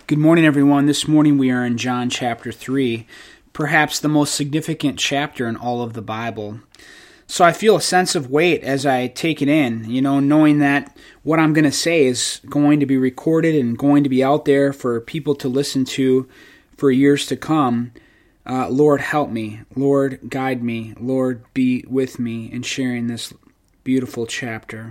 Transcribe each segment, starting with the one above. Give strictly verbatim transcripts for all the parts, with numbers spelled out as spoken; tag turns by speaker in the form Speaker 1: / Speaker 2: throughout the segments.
Speaker 1: Good morning, everyone. This morning we are in John chapter three, perhaps the most significant chapter in all of the Bible. So I feel a sense of weight as I take it in, you know, knowing that what I'm going to say is going to be recorded and going to be out there for people to listen to for years to come. Uh, Lord, help me. Lord, guide me. Lord, be with me in sharing this beautiful chapter.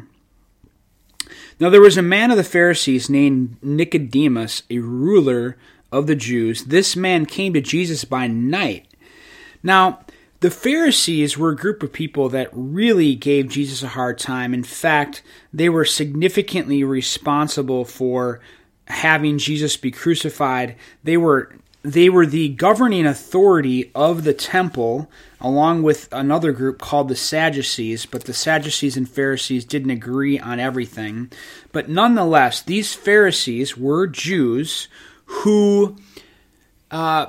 Speaker 1: Now there was a man of the Pharisees named Nicodemus, a ruler of the Jews. This man came to Jesus by night. Now, the Pharisees were a group of people that really gave Jesus a hard time. In fact, they were significantly responsible for having Jesus be crucified. They were They were the governing authority of the temple, along with another group called the Sadducees, but the Sadducees and Pharisees didn't agree on everything. But nonetheless, these Pharisees were Jews who uh,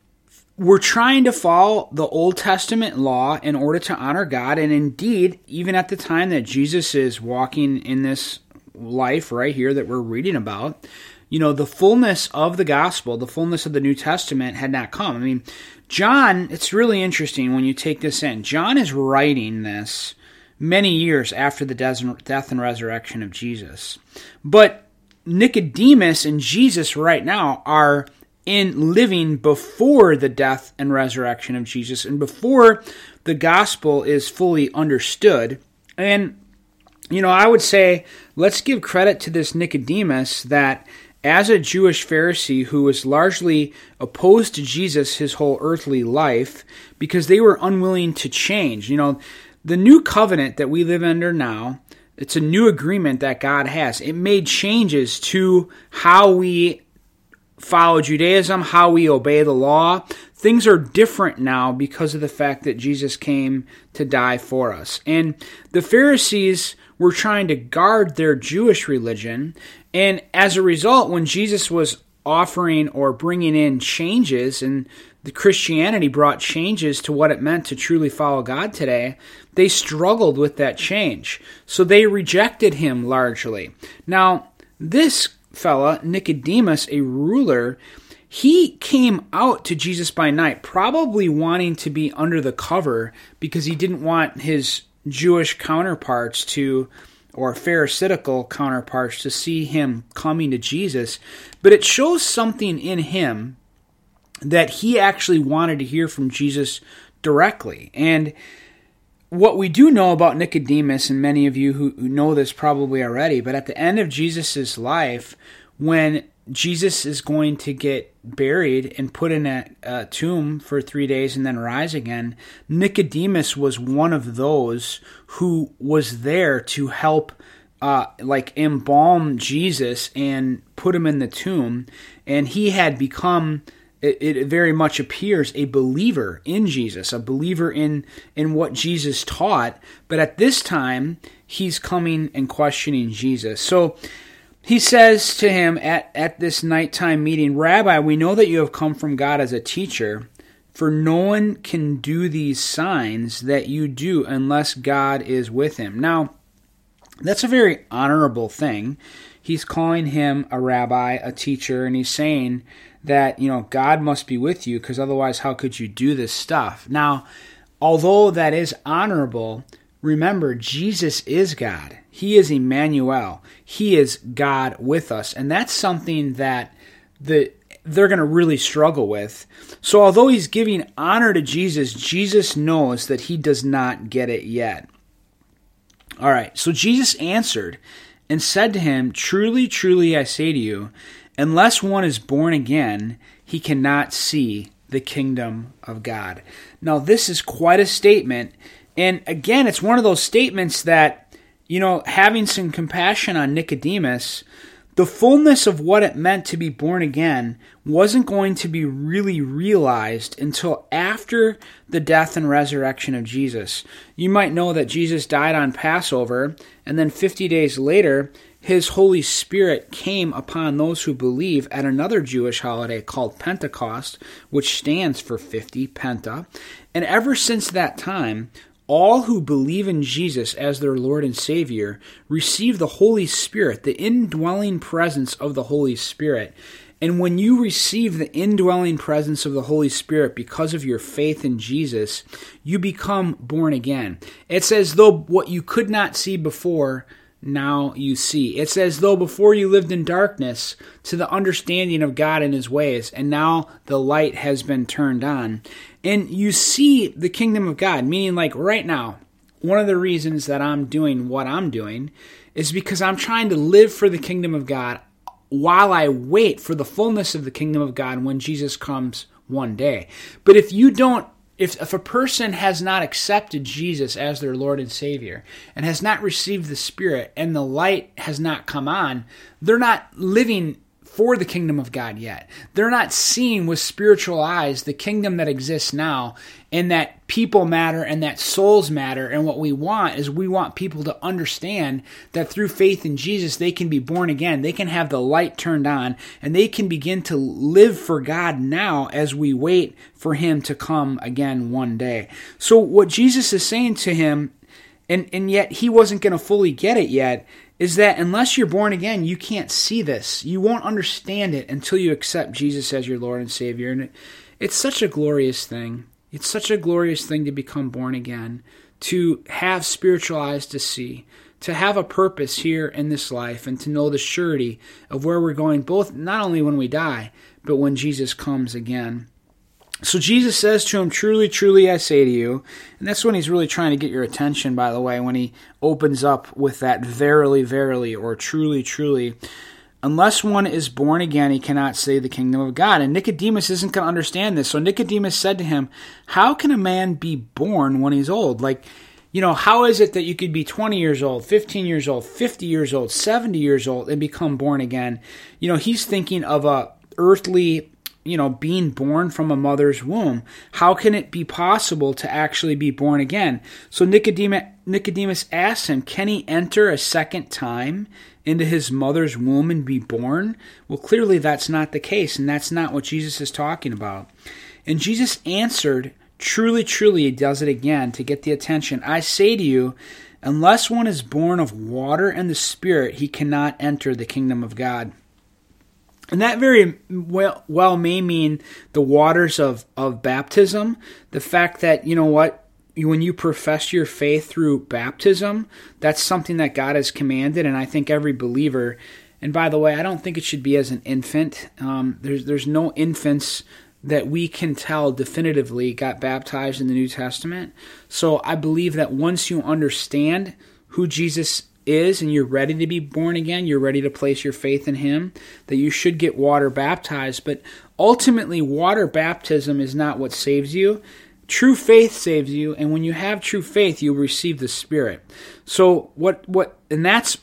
Speaker 1: were trying to follow the Old Testament law in order to honor God, and indeed, even at the time that Jesus is walking in this life right here that we're reading about, you know, the fullness of the gospel, the fullness of the New Testament had not come. I mean, John, it's really interesting when you take this in. John is writing this many years after the death and resurrection of Jesus. But Nicodemus and Jesus right now are in living before the death and resurrection of Jesus and before the gospel is fully understood. And, you know, I would say let's give credit to this Nicodemus that as a Jewish Pharisee who was largely opposed to Jesus his whole earthly life because they were unwilling to change. You know, the new covenant that we live under now, it's a new agreement that God has. It made changes to how we follow Judaism, how we obey the law. Things are different now because of the fact that Jesus came to die for us. And the Pharisees were trying to guard their Jewish religion, and as a result, when Jesus was offering or bringing in changes, and the Christianity brought changes to what it meant to truly follow God today, they struggled with that change. So they rejected him largely. Now, this fella, Nicodemus, a ruler, he came out to Jesus by night, probably wanting to be under the cover because he didn't want his Jewish counterparts to, or Pharisaical counterparts, to see him coming to Jesus. But it shows something in him that he actually wanted to hear from Jesus directly. And what we do know about Nicodemus, and many of you who know this probably already, but at the end of Jesus' life, when Jesus is going to get buried and put in a, a tomb for three days and then rise again, Nicodemus was one of those who was there to help uh, like embalm Jesus and put him in the tomb. And he had become, it, it very much appears, a believer in Jesus, a believer in, in what Jesus taught. But at this time, he's coming and questioning Jesus. So he says to him at, at this nighttime meeting, "Rabbi, we know that you have come from God as a teacher, for no one can do these signs that you do unless God is with him." Now, that's a very honorable thing. He's calling him a rabbi, a teacher, and he's saying that, you know, God must be with you, because otherwise how could you do this stuff? Now, although that is honorable, remember, Jesus is God. He is Emmanuel. He is God with us. And that's something that the they're going to really struggle with. So although he's giving honor to Jesus, Jesus knows that he does not get it yet. All right, so Jesus answered and said to him, "Truly, truly, I say to you, unless one is born again, he cannot see the kingdom of God." Now, this is quite a statement. And again, it's one of those statements that, you know, having some compassion on Nicodemus, the fullness of what it meant to be born again wasn't going to be really realized until after the death and resurrection of Jesus. You might know that Jesus died on Passover, and then fifty days later, his Holy Spirit came upon those who believe at another Jewish holiday called Pentecost, which stands for fifty, Penta. And ever since that time, all who believe in Jesus as their Lord and Savior receive the Holy Spirit, the indwelling presence of the Holy Spirit. And when you receive the indwelling presence of the Holy Spirit because of your faith in Jesus, you become born again. It's as though what you could not see before, now you see. It's as though before you lived in darkness to the understanding of God and His ways, and now the light has been turned on. And you see the kingdom of God, meaning like right now, one of the reasons that I'm doing what I'm doing is because I'm trying to live for the kingdom of God while I wait for the fullness of the kingdom of God when Jesus comes one day. But if you don't, if, if a person has not accepted Jesus as their Lord and Savior and has not received the Spirit and the light has not come on, they're not living for the kingdom of God yet. They're not seeing with spiritual eyes the kingdom that exists now, and that people matter and that souls matter. And what we want is we want people to understand that through faith in Jesus, they can be born again. They can have the light turned on, and they can begin to live for God now as we wait for Him to come again one day. So what Jesus is saying to him, and, and yet he wasn't going to fully get it yet, is that unless you're born again, you can't see this. You won't understand it until you accept Jesus as your Lord and Savior. And it, it's such a glorious thing. It's such a glorious thing to become born again, to have spiritual eyes to see, to have a purpose here in this life, and to know the surety of where we're going, both not only when we die, but when Jesus comes again. So Jesus says to him, "Truly, truly, I say to you," and that's when he's really trying to get your attention, by the way, when he opens up with that verily, verily, or truly, truly. Unless one is born again, he cannot see the kingdom of God. And Nicodemus isn't going to understand this. So Nicodemus said to him, how can a man be born when he's old? Like, you know, how is it that you could be twenty years old, fifteen years old, fifty years old, seventy years old, and become born again? You know, he's thinking of a earthly, you know, being born from a mother's womb. How can it be possible to actually be born again? So Nicodemus, Nicodemus asks him, can he enter a second time into his mother's womb and be born? Well, clearly that's not the case, and that's not what Jesus is talking about. And Jesus answered, truly, truly, he does it again to get the attention. I say to you, unless one is born of water and the Spirit, he cannot enter the kingdom of God. And that very well, well may mean the waters of, of baptism. The fact that, you know what, when you profess your faith through baptism, that's something that God has commanded, and I think every believer, and by the way, I don't think it should be as an infant. Um, there's there's no infants that we can tell definitively got baptized in the New Testament. So I believe that once you understand who Jesus is and you're ready to be born again, you're ready to place your faith in Him, that you should get water baptized. But ultimately, water baptism is not what saves you. True faith saves you, and when you have true faith, you'll receive the Spirit. So what what and that's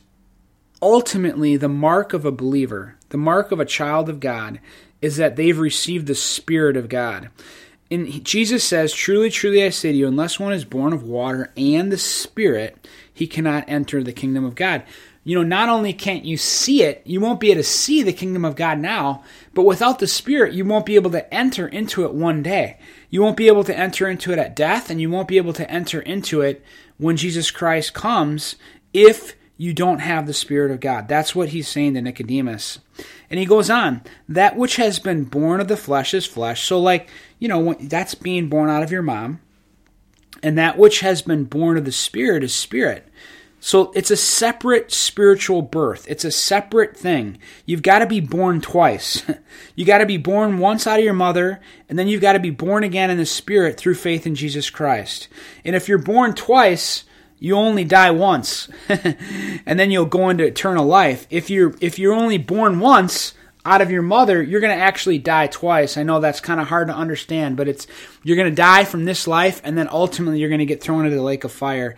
Speaker 1: ultimately the mark of a believer, the mark of a child of God, is that they've received the Spirit of God. And Jesus says, truly, truly, I say to you, unless one is born of water and the Spirit, he cannot enter the kingdom of God. You know, not only can't you see it, you won't be able to see the kingdom of God now, but without the Spirit, you won't be able to enter into it one day. You won't be able to enter into it at death, and you won't be able to enter into it when Jesus Christ comes if you don't have the Spirit of God. That's what he's saying to Nicodemus. And he goes on, that which has been born of the flesh is flesh. So like, you know, that's being born out of your mom. And that which has been born of the Spirit is spirit. So it's a separate spiritual birth. It's a separate thing. You've got to be born twice. You got to be born once out of your mother, and then you've got to be born again in the Spirit through faith in Jesus Christ. And if you're born twice, you only die once, and then you'll go into eternal life. If you're if you're only born once out of your mother, you're going to actually die twice. I know that's kind of hard to understand, but it's you're going to die from this life, and then ultimately you're going to get thrown into the lake of fire.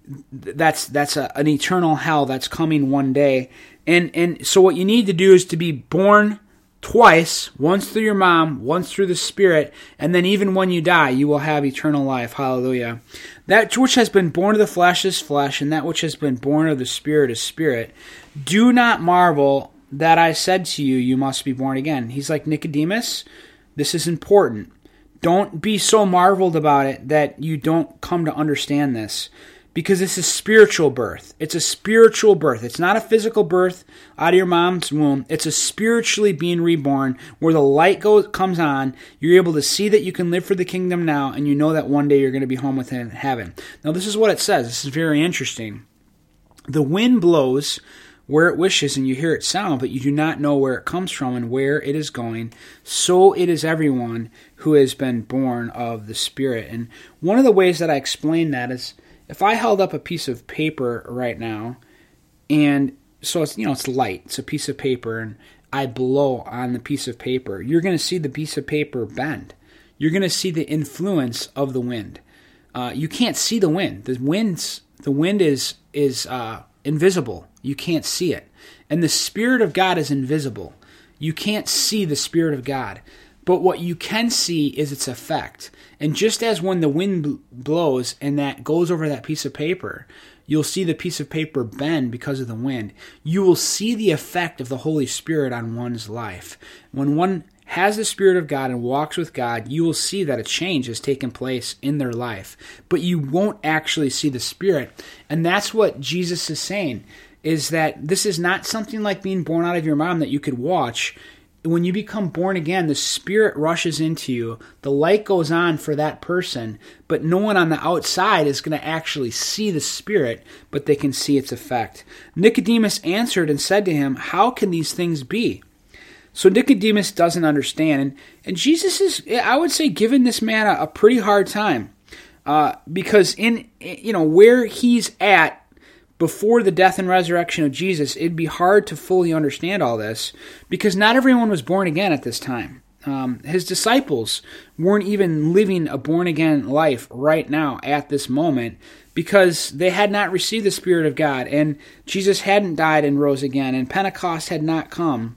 Speaker 1: That's that's a, an eternal hell that's coming one day. And and so what you need to do is to be born twice, once through your mom, once through the Spirit, and then even when you die, you will have eternal life. Hallelujah. That which has been born of the flesh is flesh, and that which has been born of the Spirit is spirit. Do not marvel that I said to you, you must be born again. He's like, Nicodemus, this is important. Don't be so marveled about it that you don't come to understand this. because it's a spiritual birth. It's a spiritual birth. It's not a physical birth out of your mom's womb. It's a spiritually being reborn where the light goes comes on. You're able to see that you can live for the kingdom now, and you know that one day you're going to be home with him in heaven. Now, this is what it says. This is very interesting. The wind blows where it wishes, and you hear it sound, but you do not know where it comes from and where it is going. So it is everyone who has been born of the Spirit. And one of the ways that I explain that is, if I held up a piece of paper right now, and so it's, you know, it's light, it's a piece of paper, and I blow on the piece of paper, you're going to see the piece of paper bend. You're going to see the influence of the wind. Uh, you can't see the wind. The wind's, the wind is is uh, invisible. You can't see it. And the Spirit of God is invisible. You can't see the Spirit of God. But what you can see is its effect. And just as when the wind blows and that goes over that piece of paper, you'll see the piece of paper bend because of the wind. You will see the effect of the Holy Spirit on one's life. When one has the Spirit of God and walks with God, you will see that a change has taken place in their life. But you won't actually see the Spirit. And that's what Jesus is saying, is that this is not something like being born out of your mom that you could watch. When you become born again, the Spirit rushes into you. The light goes on for that person, but no one on the outside is going to actually see the Spirit, but they can see its effect. Nicodemus answered and said to him, "How can these things be?" So Nicodemus doesn't understand, and, and Jesus is, I would say, giving this man a, a pretty hard time, uh, because in you know where he's at before the death and resurrection of Jesus, it'd be hard to fully understand all this because not everyone was born again at this time. Um, his disciples weren't even living a born-again life right now at this moment because they had not received the Spirit of God, and Jesus hadn't died and rose again, and Pentecost had not come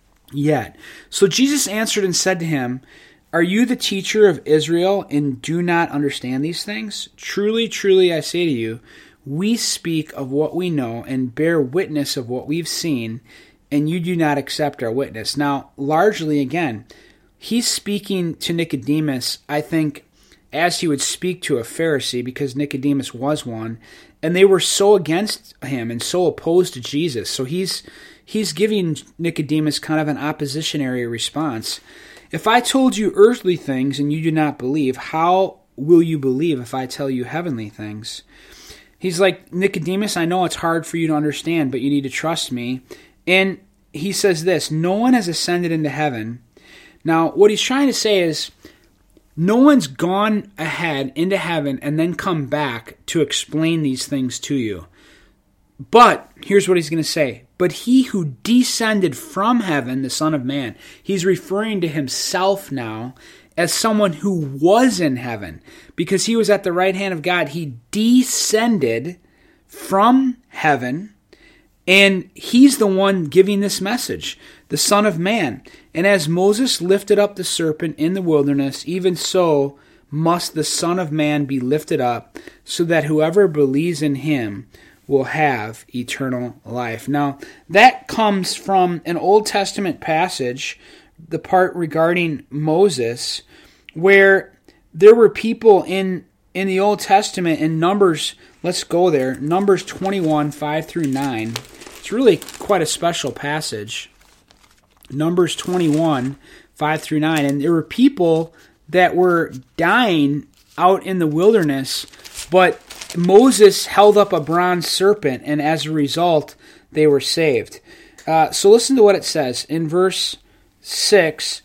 Speaker 1: yet. So Jesus answered and said to him, "Are you the teacher of Israel and do not understand these things? Truly, truly, I say to you, we speak of what we know and bear witness of what we've seen, and you do not accept our witness." Now, largely, again, he's speaking to Nicodemus, I think, as he would speak to a Pharisee, because Nicodemus was one, and they were so against him and so opposed to Jesus. So he's he's giving Nicodemus kind of an oppositionary response. "If I told you earthly things and you do not believe, how will you believe if I tell you heavenly things?" He's like, "Nicodemus, I know it's hard for you to understand, but you need to trust me." And he says this, "No one has ascended into heaven." Now, what he's trying to say is, no one's gone ahead into heaven and then come back to explain these things to you. But, here's what he's going to say, "But he who descended from heaven, the Son of Man," he's referring to himself now as someone who was in heaven, because he was at the right hand of God. He descended from heaven, and he's the one giving this message, the Son of Man. "And as Moses lifted up the serpent in the wilderness, even so must the Son of Man be lifted up, so that whoever believes in him will have eternal life." Now, that comes from an Old Testament passage, the part regarding Moses, where there were people in in the Old Testament in Numbers. Let's go there. Numbers twenty-one, five through nine. It's really quite a special passage. Numbers twenty-one, five through nine. And there were people that were dying out in the wilderness, but Moses held up a bronze serpent, and as a result, they were saved. Uh, so listen to what it says in verse six.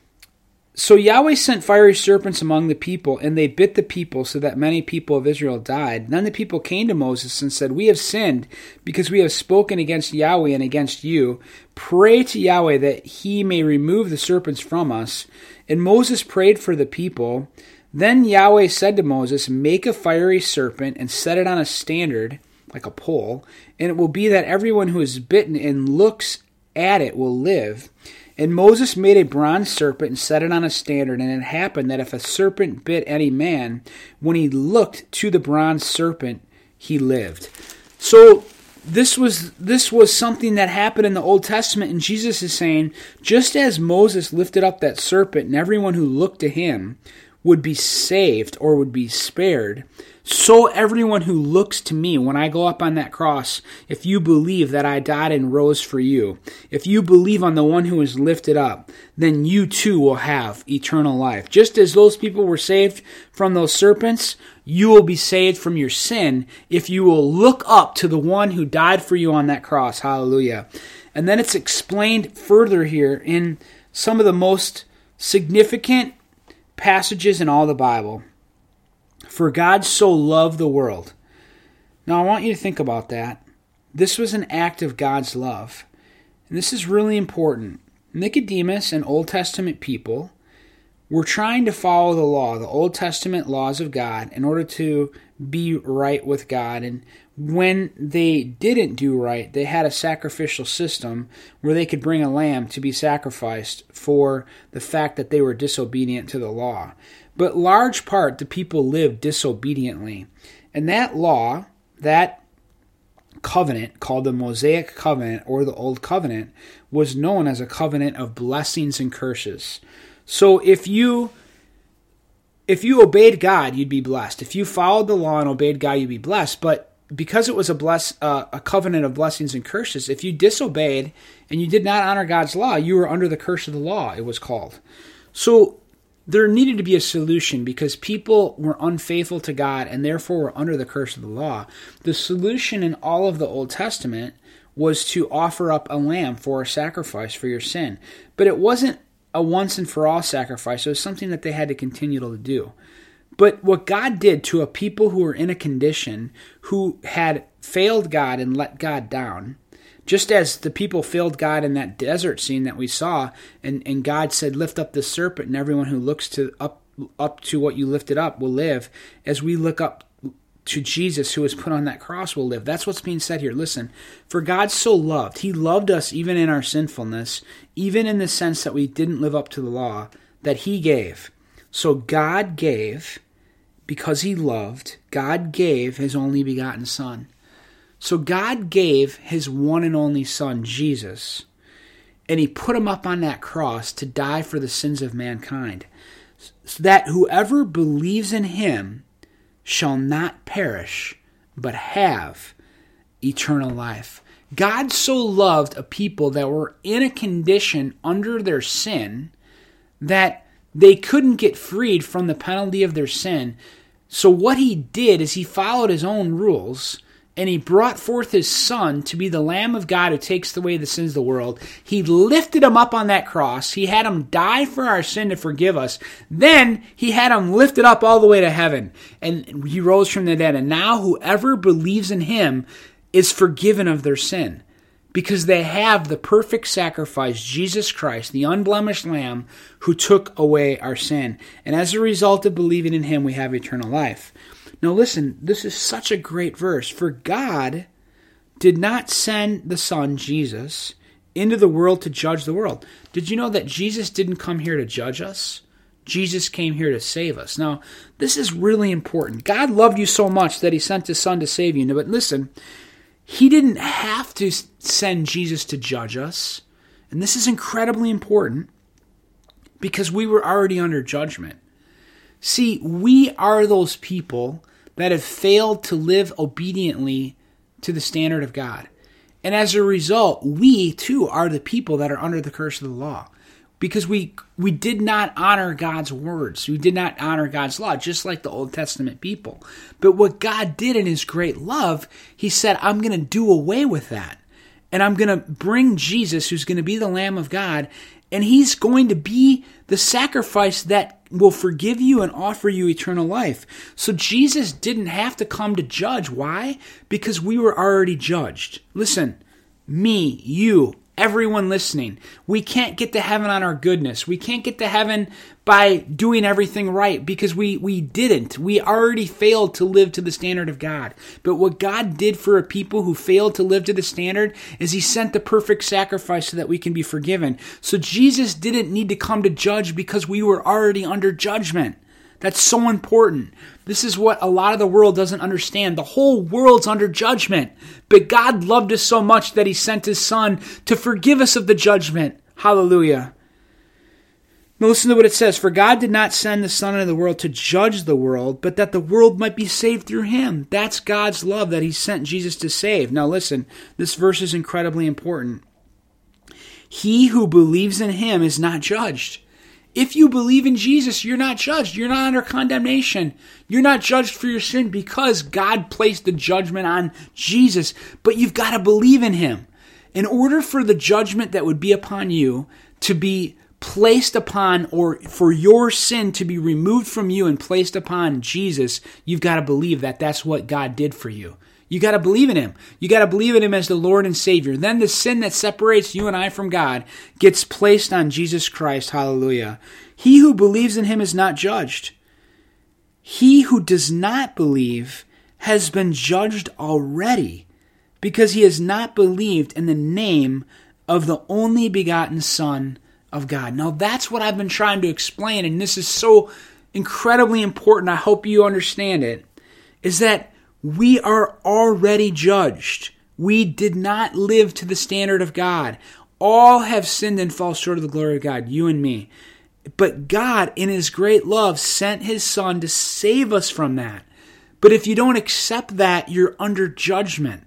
Speaker 1: "So Yahweh sent fiery serpents among the people, and they bit the people, so that many people of Israel died. Then the people came to Moses and said, 'We have sinned, because we have spoken against Yahweh and against you. Pray to Yahweh that he may remove the serpents from us.' And Moses prayed for the people. Then Yahweh said to Moses, 'Make a fiery serpent and set it on a standard,'" like a pole, "'and it will be that everyone who is bitten and looks at it will live.' And Moses made a bronze serpent and set it on a standard, and it happened that if a serpent bit any man, when he looked to the bronze serpent, he lived." So this was this was something that happened in the Old Testament, and Jesus is saying, just as Moses lifted up that serpent, and everyone who looked to him would be saved or would be spared, so everyone who looks to me when I go up on that cross, if you believe that I died and rose for you, if you believe on the one who is lifted up, then you too will have eternal life. Just as those people were saved from those serpents, you will be saved from your sin if you will look up to the one who died for you on that cross. Hallelujah. And then it's explained further here in some of the most significant passages in all the Bible. For God so loved the world. Now I want you to think about that. This was an act of God's love. And this is really important. Nicodemus and Old Testament people were trying to follow the law, the Old Testament laws of God, in order to be right with God. And when they didn't do right, they had a sacrificial system where they could bring a lamb to be sacrificed for the fact that they were disobedient to the law. But large part, the people lived disobediently. And that law, that covenant called the Mosaic Covenant or the Old Covenant, was known as a covenant of blessings and curses. So if you if you obeyed God, you'd be blessed. If you followed the law and obeyed God, you'd be blessed. But because it was a bless uh, a covenant of blessings and curses, if you disobeyed and you did not honor God's law, you were under the curse of the law, it was called. So there needed to be a solution because people were unfaithful to God and therefore were under the curse of the law. The solution in all of the Old Testament was to offer up a lamb for a sacrifice for your sin. But it wasn't a once and for all sacrifice. It was something that they had to continue to do. But what God did to a people who were in a condition who had failed God and let God down, just as the people failed God in that desert scene that we saw, and, and God said, lift up the serpent, and everyone who looks to up up to what you lifted up will live. As we look up to Jesus who was put on that cross will live. That's what's being said here. Listen, for God so loved, he loved us even in our sinfulness, even in the sense that we didn't live up to the law, that he gave. So God gave, because he loved, God gave his only begotten Son. So God gave his one and only Son, Jesus, and he put him up on that cross to die for the sins of mankind, so that whoever believes in him shall not perish, but have eternal life. God so loved a people that were in a condition under their sin that they couldn't get freed from the penalty of their sin. So what he did is he followed his own rules, and he brought forth his Son to be the Lamb of God who takes away the sins of the world. He lifted him up on that cross. He had him die for our sin to forgive us. Then he had him lifted up all the way to heaven. And he rose from the dead. And now whoever believes in him is forgiven of their sin, because they have the perfect sacrifice, Jesus Christ, the unblemished Lamb who took away our sin. And as a result of believing in him, we have eternal life. Now listen, this is such a great verse. For God did not send the Son, Jesus, into the world to judge the world. Did you know that Jesus didn't come here to judge us? Jesus came here to save us. Now, this is really important. God loved you so much that he sent his Son to save you. But listen, he didn't have to send Jesus to judge us. And this is incredibly important because we were already under judgment. See, we are those people that have failed to live obediently to the standard of God. And as a result, we too are the people that are under the curse of the law. Because we we did not honor God's words. We did not honor God's law, just like the Old Testament people. But what God did in his great love, he said, I'm going to do away with that. And I'm going to bring Jesus, who's going to be the Lamb of God, and he's going to be the sacrifice that will forgive you and offer you eternal life. So Jesus didn't have to come to judge. Why? Because we were already judged. Listen, me, you, everyone listening, we can't get to heaven on our goodness. We can't get to heaven by doing everything right because we, we didn't. We already failed to live to the standard of God. But what God did for a people who failed to live to the standard is he sent the perfect sacrifice so that we can be forgiven. So Jesus didn't need to come to judge because we were already under judgment. That's so important. This is what a lot of the world doesn't understand. The whole world's under judgment. But God loved us so much that he sent his Son to forgive us of the judgment. Hallelujah. Now listen to what it says. For God did not send the Son into the world to judge the world, but that the world might be saved through him. That's God's love, that he sent Jesus to save. Now listen, this verse is incredibly important. He who believes in him is not judged. If you believe in Jesus, you're not judged. You're not under condemnation. You're not judged for your sin because God placed the judgment on Jesus. But you've got to believe in him. In order for the judgment that would be upon you to be placed upon, or for your sin to be removed from you and placed upon Jesus, you've got to believe that that's what God did for you. You got to believe in him. You got to believe in him as the Lord and Savior. Then the sin that separates you and I from God gets placed on Jesus Christ. Hallelujah. He who believes in him is not judged. He who does not believe has been judged already, because he has not believed in the name of the only begotten Son of God. Now that's what I've been trying to explain, and this is so incredibly important. I hope you understand it, is that we are already judged. We did not live to the standard of God. All have sinned and fall short of the glory of God, you and me. But God, in his great love, sent his Son to save us from that. But if you don't accept that, you're under judgment.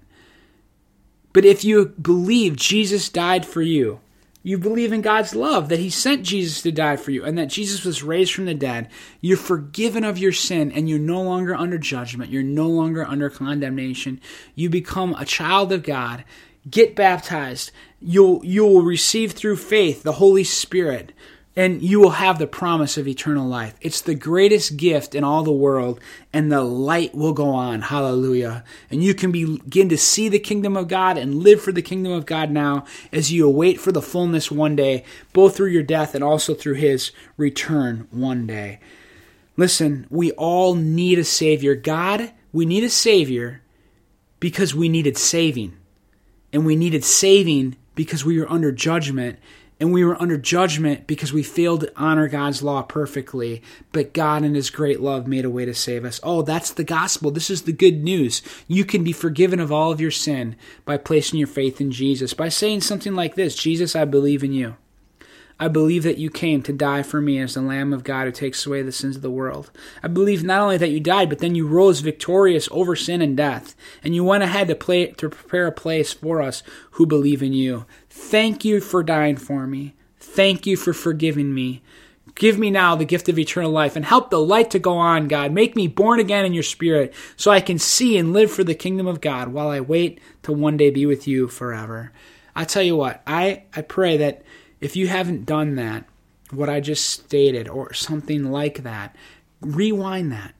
Speaker 1: But if you believe Jesus died for you, you believe in God's love, that he sent Jesus to die for you, and that Jesus was raised from the dead, you're forgiven of your sin, and you're no longer under judgment. You're no longer under condemnation. You become a child of God. Get baptized. You'll, you will receive through faith the Holy Spirit, and you will have the promise of eternal life. It's the greatest gift in all the world, and the light will go on. Hallelujah. And you can begin to see the kingdom of God and live for the kingdom of God now as you await for the fullness one day, both through your death and also through his return one day. Listen, we all need a Savior. God, we need a Savior because we needed saving. And we needed saving because we were under judgment. And we were under judgment because we failed to honor God's law perfectly. But God in his great love made a way to save us. Oh, that's the gospel. This is the good news. You can be forgiven of all of your sin by placing your faith in Jesus. By saying something like this: Jesus, I believe in you. I believe that you came to die for me as the Lamb of God who takes away the sins of the world. I believe not only that you died, but then you rose victorious over sin and death. And you went ahead to, play, to prepare a place for us who believe in you. Thank you for dying for me. Thank you for forgiving me. Give me now the gift of eternal life and help the light to go on, God. Make me born again in your spirit so I can see and live for the kingdom of God while I wait to one day be with you forever. I tell you what, I, I pray that if you haven't done that, what I just stated, or something like that, rewind that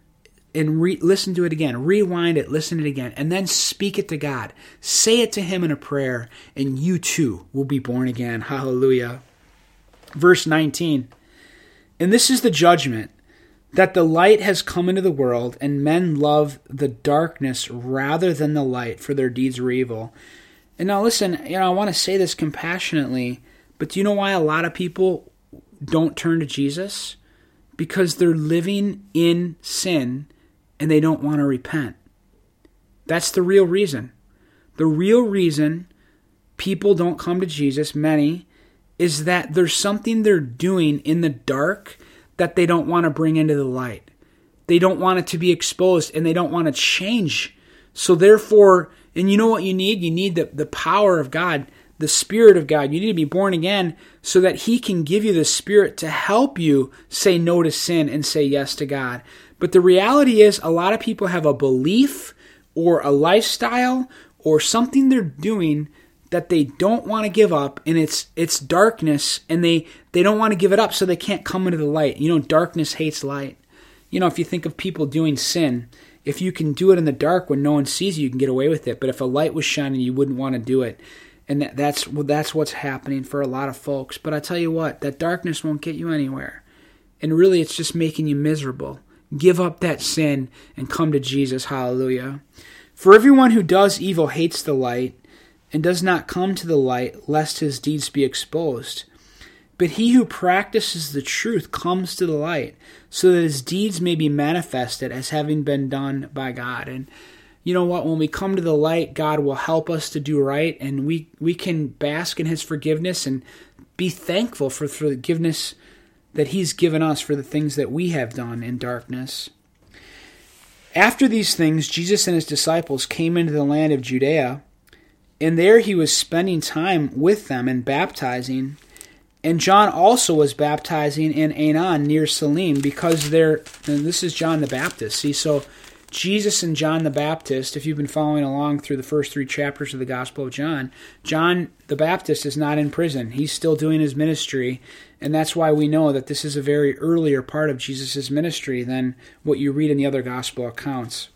Speaker 1: and re- listen to it again. Rewind it, listen to it again, and then speak it to God. Say it to him in a prayer, and you too will be born again. Hallelujah. Verse nineteen, and this is the judgment, that the light has come into the world, and men love the darkness rather than the light, for their deeds were evil. And now listen, you know, I want to say this compassionately, but do you know why a lot of people don't turn to Jesus? Because they're living in sin and they don't want to repent. That's the real reason. The real reason people don't come to Jesus, many, is that there's something they're doing in the dark that they don't want to bring into the light. They don't want it to be exposed, and they don't want to change. So therefore, and you know what you need? You need the, the power of God, the Spirit of God. You need to be born again so that he can give you the Spirit to help you say no to sin and say yes to God. But the reality is, a lot of people have a belief or a lifestyle or something they're doing that they don't want to give up, and it's it's darkness, and they, they don't want to give it up, so they can't come into the light. You know, darkness hates light. You know, if you think of people doing sin, if you can do it in the dark when no one sees you, you can get away with it. But if a light was shining, you wouldn't want to do it. And that, that's well, that's what's happening for a lot of folks. But I tell you what, that darkness won't get you anywhere. And really, it's just making you miserable. Give up that sin and come to Jesus. Hallelujah. For everyone who does evil hates the light and does not come to the light, lest his deeds be exposed. But he who practices the truth comes to the light, so that his deeds may be manifested as having been done by God. And you know what? When we come to the light, God will help us to do right, and we, we can bask in his forgiveness and be thankful for forgiveness that he's given us for the things that we have done in darkness. After these things, Jesus and his disciples came into the land of Judea, and there he was spending time with them and baptizing. And John also was baptizing in Aenon near Salim, because there, and this is John the Baptist. See, so Jesus and John the Baptist, if you've been following along through the first three chapters of the Gospel of John, John the Baptist is not in prison. He's still doing his ministry, and that's why we know that this is a very earlier part of Jesus' ministry than what you read in the other Gospel accounts.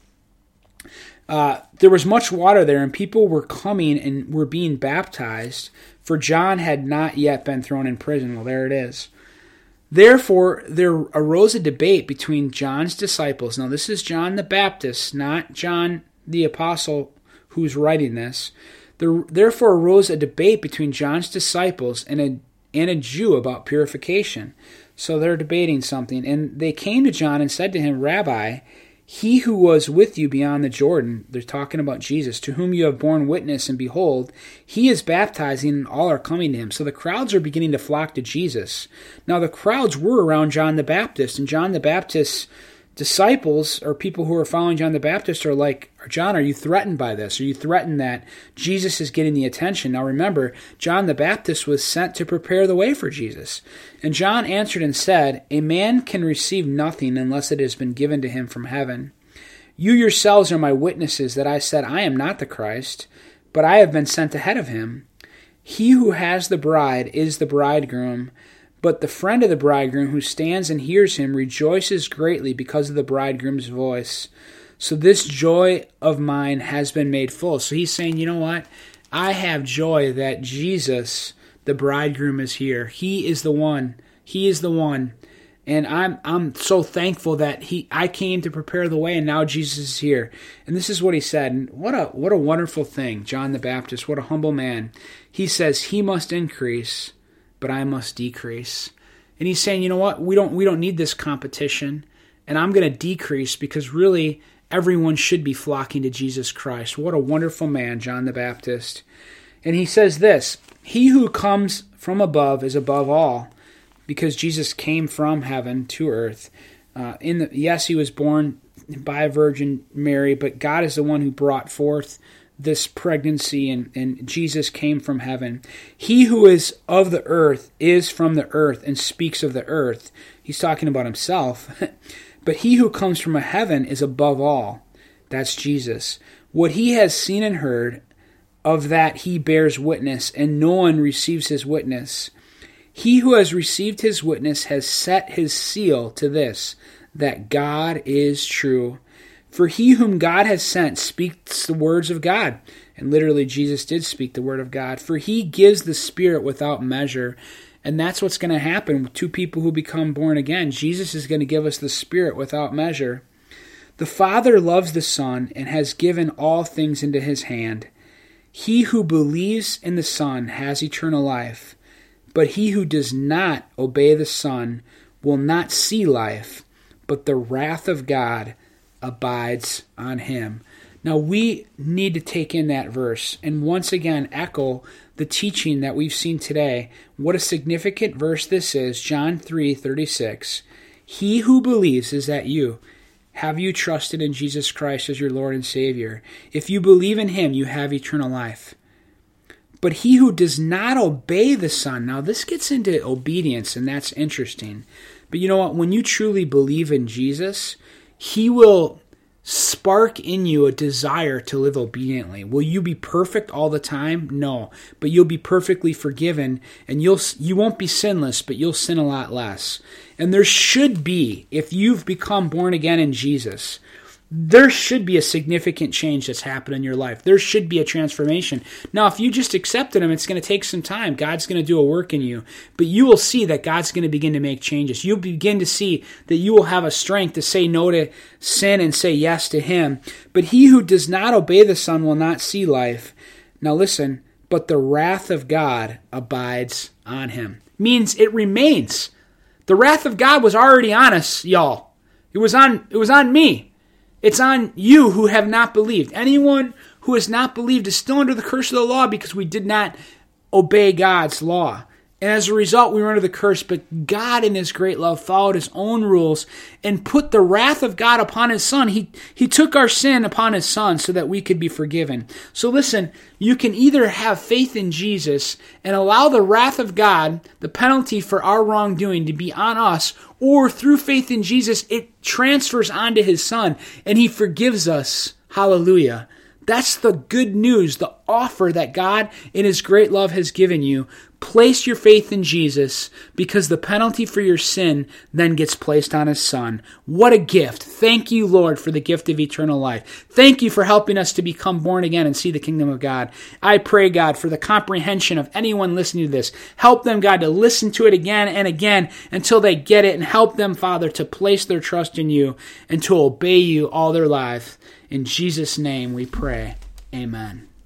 Speaker 1: Uh, there was much water there, and people were coming and were being baptized, for John had not yet been thrown in prison. Well, there it is. Therefore, there arose a debate between John's disciples. Now, this is John the Baptist, not John the Apostle who's writing this. There, therefore arose a debate between John's disciples and a, and a Jew about purification. So they're debating something. And they came to John and said to him, Rabbi, he who was with you beyond the Jordan, they're talking about Jesus, to whom you have borne witness, and behold, he is baptizing, and all are coming to him. So the crowds are beginning to flock to Jesus. Now the crowds were around John the Baptist, and John the Baptist's disciples, or people who are following John the Baptist, are like, John, are you threatened by this? Are you threatened that Jesus is getting the attention? Now remember, John the Baptist was sent to prepare the way for Jesus. And John answered and said, a man can receive nothing unless it has been given to him from heaven. You yourselves are my witnesses that I said, I am not the Christ, but I have been sent ahead of him. He who has the bride is the bridegroom, but the friend of the bridegroom who stands and hears him rejoices greatly because of the bridegroom's voice. So this joy of mine has been made full. So he's saying, you know what? I have joy that Jesus, the bridegroom, is here. He is the one. He is the one. And I'm I'm so thankful that he I came to prepare the way, and now Jesus is here. And this is what he said. And what a what a wonderful thing, John the Baptist, what a humble man. He says, he must increase, but I must decrease. And he's saying, you know what? We don't we don't need this competition, and I'm going to decrease, because really everyone should be flocking to Jesus Christ. What a wonderful man, John the Baptist. And he says this, he who comes from above is above all, because Jesus came from heaven to earth. Uh, in the, yes, he was born by a Virgin Mary, but God is the one who brought forth this pregnancy, and, and Jesus came from heaven. He who is of the earth is from the earth and speaks of the earth. He's talking about himself. But he who comes from a heaven is above all. That's Jesus. What he has seen and heard, of that he bears witness, and no one receives his witness. He who has received his witness has set his seal to this, that God is true. For he whom God has sent speaks the words of God. And literally, Jesus did speak the word of God. For he gives the Spirit without measure. And that's what's going to happen with two people who become born again. Jesus is going to give us the Spirit without measure. The Father loves the Son and has given all things into his hand. He who believes in the Son has eternal life. But he who does not obey the Son will not see life, but the wrath of God abides on him. Now we need to take in that verse and once again echo the teaching that we've seen today. What a significant verse this is. John three thirty-six. He who believes, is that you? Have you trusted in Jesus Christ as your Lord and Savior? If you believe in him, you have eternal life. But he who does not obey the Son, now this gets into obedience, and that's interesting. But you know what? When you truly believe in Jesus, he will spark in you a desire to live obediently. Will you be perfect all the time? No. But you'll be perfectly forgiven, and you'll you won't be sinless, but you'll sin a lot less. And there should be, if you've become born again in Jesus, there should be a significant change that's happened in your life. There should be a transformation. Now, if you just accepted him, it's going to take some time. God's going to do a work in you. But you will see that God's going to begin to make changes. You'll begin to see that you will have a strength to say no to sin and say yes to him. But he who does not obey the Son will not see life. Now listen, but the wrath of God abides on him. Means it remains. The wrath of God was already on us, y'all. It was on, it was on me. It's on you who have not believed. Anyone who has not believed is still under the curse of the law because we did not obey God's law. And as a result, we were under the curse, but God in his great love followed his own rules and put the wrath of God upon his son. He, he took our sin upon his son so that we could be forgiven. So listen, you can either have faith in Jesus and allow the wrath of God, the penalty for our wrongdoing, to be on us, or through faith in Jesus, it transfers onto his son and he forgives us. Hallelujah. That's the good news, the offer that God in his great love has given you. Place your faith in Jesus because the penalty for your sin then gets placed on his son. What a gift. Thank you, Lord, for the gift of eternal life. Thank you for helping us to become born again and see the kingdom of God. I pray, God, for the comprehension of anyone listening to this. Help them, God, to listen to it again and again until they get it, and help them, Father, to place their trust in you and to obey you all their life. In Jesus' name we pray. Amen.